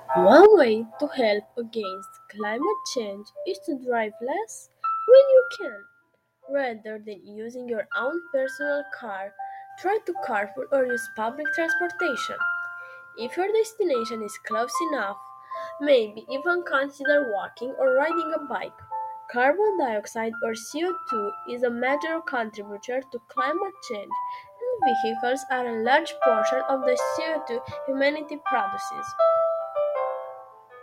One way to help against climate change is to drive less when you can. Rather than using your own personal car, try to carpool or use public transportation. If your destination is close enough, maybe even consider walking or riding a bike. Carbon dioxide or CO2 is a major contributor to climate change, and vehicles are a large portion of the CO2 humanity produces.